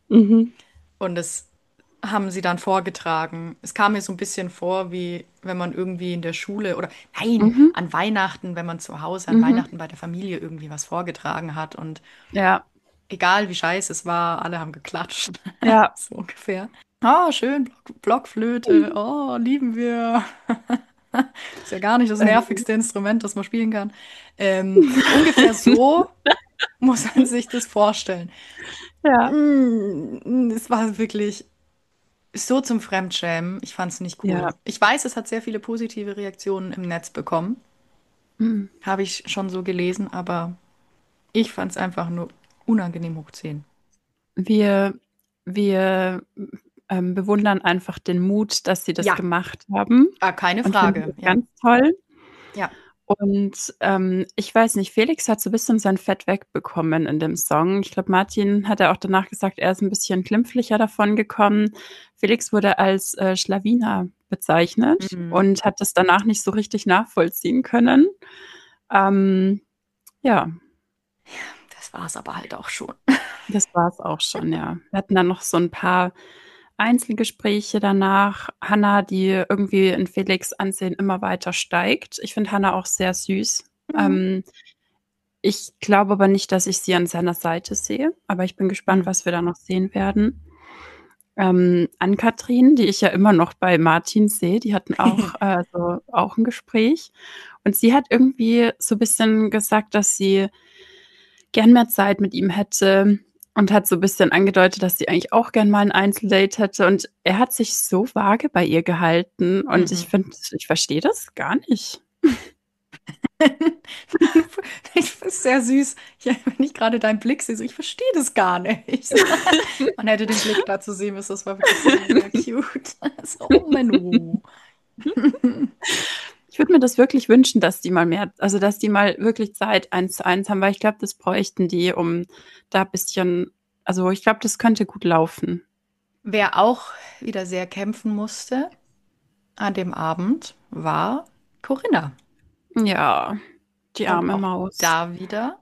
Mhm. Und das haben sie dann vorgetragen. Es kam mir so ein bisschen vor, wie wenn man irgendwie in der Schule oder nein, Mhm. an Weihnachten, wenn man zu Hause an Mhm. Weihnachten bei der Familie irgendwie was vorgetragen hat und Ja, egal wie scheiße es war, alle haben geklatscht. ja. So ungefähr. Oh, schön, Block Blockflöte. Oh, lieben wir. Ist ja gar nicht das Irgendwie. nervigste Instrument, das man spielen kann. Ähm, ungefähr so muss man sich das vorstellen. Ja, Mm, Es war wirklich so zum Fremdschämen. Ich fand es nicht cool. ja. Ich weiß, es hat sehr viele positive Reaktionen im Netz bekommen. Mhm. Habe ich schon so gelesen, aber ich fand es einfach nur unangenehm hoch zehn. Wir, wir ähm, bewundern einfach den Mut, dass sie das Ja, gemacht haben ah, keine und finden Frage. das Ja, ganz toll. ja. Und ähm, ich weiß nicht, Felix hat so ein bisschen sein Fett wegbekommen in dem Song. Ich glaube, Martin hat ja auch danach gesagt, er ist ein bisschen glimpflicher davon gekommen. Felix wurde als äh, Schlawiner bezeichnet Mhm. und hat das danach nicht so richtig nachvollziehen können. Ähm, ja, Das war es aber halt auch schon. das war es auch schon, ja. Wir hatten dann noch so ein paar Einzelgespräche danach. Hannah, die irgendwie in Felix' Ansehen immer weiter steigt. Ich finde Hannah auch sehr süß. Mhm. Ähm, ich glaube aber nicht, dass ich sie an seiner Seite sehe, aber ich bin gespannt, Mhm. was wir da noch sehen werden. Ähm, Ann-Kathrin, die ich ja immer noch bei Martin sehe, die hatten auch, äh, so auch ein Gespräch und sie hat irgendwie so ein bisschen gesagt, dass sie gern mehr Zeit mit ihm hätte und hat so ein bisschen angedeutet, dass sie eigentlich auch gern mal ein Einzeldate hätte und er hat sich so vage bei ihr gehalten und ich Mhm. finde ich verstehe das gar nicht. Ich finde es sehr süß. Ja, wenn ich gerade deinen Blick sehe, so, ich verstehe das gar nicht. Man hätte den Blick dazu sehen müssen, das war wirklich sehr, sehr cute. So, oh Menno. Ich würde mir das wirklich wünschen, dass die mal mehr, also dass die mal wirklich Zeit eins zu eins haben, weil ich glaube, das bräuchten die, um da ein bisschen, also ich glaube, das könnte gut laufen. Wer auch wieder sehr kämpfen musste an dem Abend, war Corinna. Ja, die Und arme auch Maus. da wieder,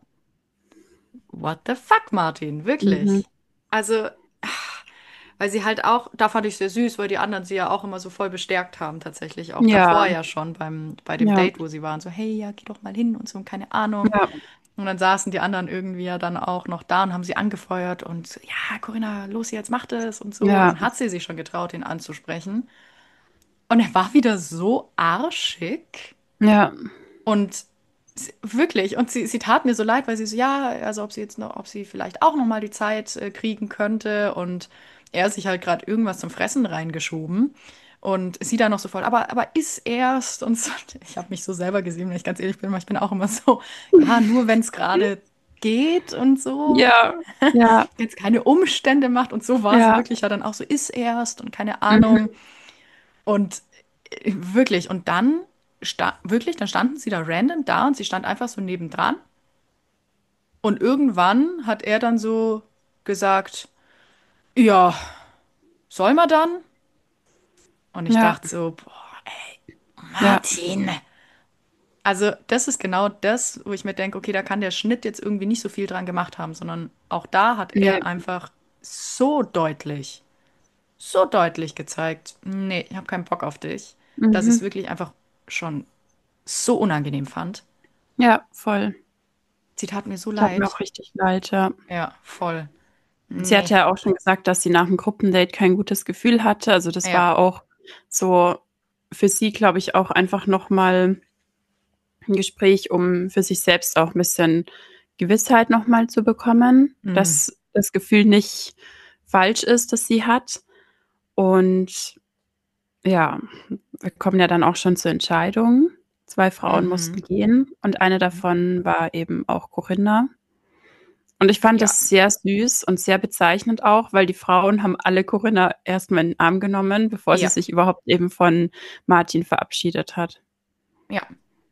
what the fuck, Martin, Mhm. wirklich. Also, weil sie halt auch, da fand ich sehr süß, weil die anderen sie ja auch immer so voll bestärkt haben, tatsächlich. Auch davor Ja, ja schon beim, bei dem ja, Date, wo sie waren, so, hey, ja, geh doch mal hin und so, und keine Ahnung. ja, Und dann saßen die anderen irgendwie ja dann auch noch da und haben sie angefeuert und ja, Corinna, los jetzt, mach das und so. Und ja, dann hat sie sich schon getraut, ihn anzusprechen. Und er war wieder so arschig ja, und sie- wirklich, und sie, sie tat mir so leid, weil sie so, ja, also ob sie jetzt noch, ob sie vielleicht auch noch mal die Zeit äh, kriegen könnte und er sich halt gerade irgendwas zum Fressen reingeschoben und sie dann noch so voll, aber, aber iss erst und so. Ich habe mich so selber gesehen, wenn ich ganz ehrlich bin, weil ich bin auch immer so, ja, nur wenn es gerade geht und so, ja, ja, wenn es keine Umstände macht und so war sie ja, wirklich ja dann auch so, iss erst und keine Ahnung mhm. und äh, wirklich und dann sta wirklich, dann standen sie da random da und sie stand einfach so nebendran. Und irgendwann hat er dann so gesagt, ja, soll man dann? Und ich Ja, dachte so, boah, ja, Martin. Also das ist genau das, wo ich mir denke, okay, da kann der Schnitt jetzt irgendwie nicht so viel dran gemacht haben, sondern auch da hat nee, er einfach so deutlich, so deutlich gezeigt, nee, ich habe keinen Bock auf dich, dass ich es mhm. wirklich einfach schon so unangenehm fand. Ja, voll. Sie tat mir so Tat mir leid. auch richtig leid, ja. Ja, voll. Sie hat Nee. ja auch schon gesagt, dass sie nach dem Gruppendate kein gutes Gefühl hatte. Also das Ja. war auch so für sie, glaube ich, auch einfach noch mal 'n Gespräch, um für sich selbst auch 'n bisschen Gewissheit noch mal zu bekommen, Mm. dass das Gefühl nicht falsch ist, das sie hat. Und ja, wir kommen ja dann auch schon zur Entscheidung. zwei Frauen Mhm. mussten gehen und eine Mhm. davon war eben auch Corinna. Und ich fand Ja. das sehr süß und sehr bezeichnend auch, weil die Frauen haben alle Corinna erst mal in den Arm genommen, bevor sie Ja. sich überhaupt eben von Martin verabschiedet hat. Ja.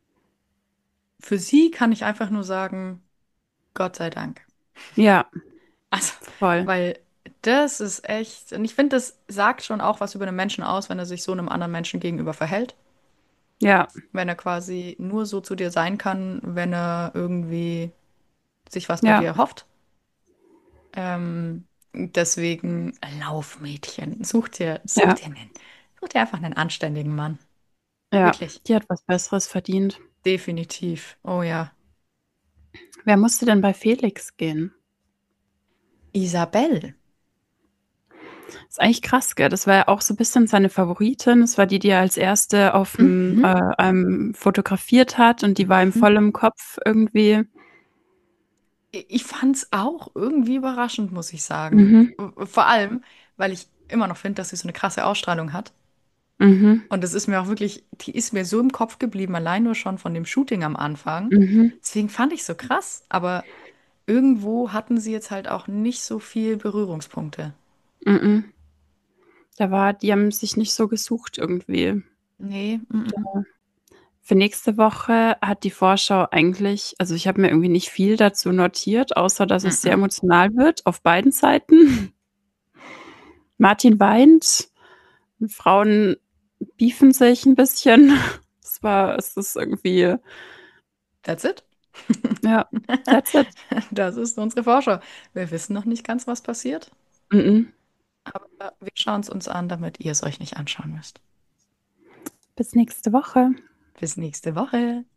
Für sie kann ich einfach nur sagen, Gott sei Dank. Ja, Also, voll. weil das ist echt, und ich finde, das sagt schon auch was über einen Menschen aus, wenn er sich so einem anderen Menschen gegenüber verhält. Ja, Wenn er quasi nur so zu dir sein kann, wenn er irgendwie sich was bei dir ja, erhofft. Ähm, Deswegen Laufmädchen. Such dir, such Ja, dir einen, such dir einfach einen anständigen Mann. ja, Wirklich. die hat was Besseres verdient. Definitiv. Oh ja. Wer musste denn bei Felix gehen? Isabel. Ist eigentlich krass, gell? Das war ja auch so ein bisschen seine Favoritin. Das war die, die er als Erste auf'm, Mhm. äh, ähm, fotografiert hat und die war ihm Mhm. voll im Kopf irgendwie. Ich fand's auch irgendwie überraschend, muss ich sagen. Mhm, Vor allem, weil ich immer noch finde, dass sie so eine krasse Ausstrahlung hat. mhm, Und das ist mir auch wirklich, die ist mir so im Kopf geblieben, allein nur schon von dem Shooting am Anfang. mhm, Deswegen fand ich so krass. Aber irgendwo hatten sie jetzt halt auch nicht so viel Berührungspunkte. mhm. Da war die haben sich nicht so gesucht irgendwie. Nee, mhm, Für nächste Woche hat die Vorschau eigentlich also, ich habe mir irgendwie nicht viel dazu notiert, außer dass es sehr mhm. emotional wird auf beiden Seiten. Martin weint, Frauen beefen sich 'n bisschen. Es war es ist irgendwie That's it. ja, that's it. Das ist unsere Vorschau. Wir wissen noch nicht ganz, was passiert, Mhm. aber wir schauen es uns an, damit ihr es euch nicht anschauen müsst. Bis nächste Woche. Bis nächste Woche.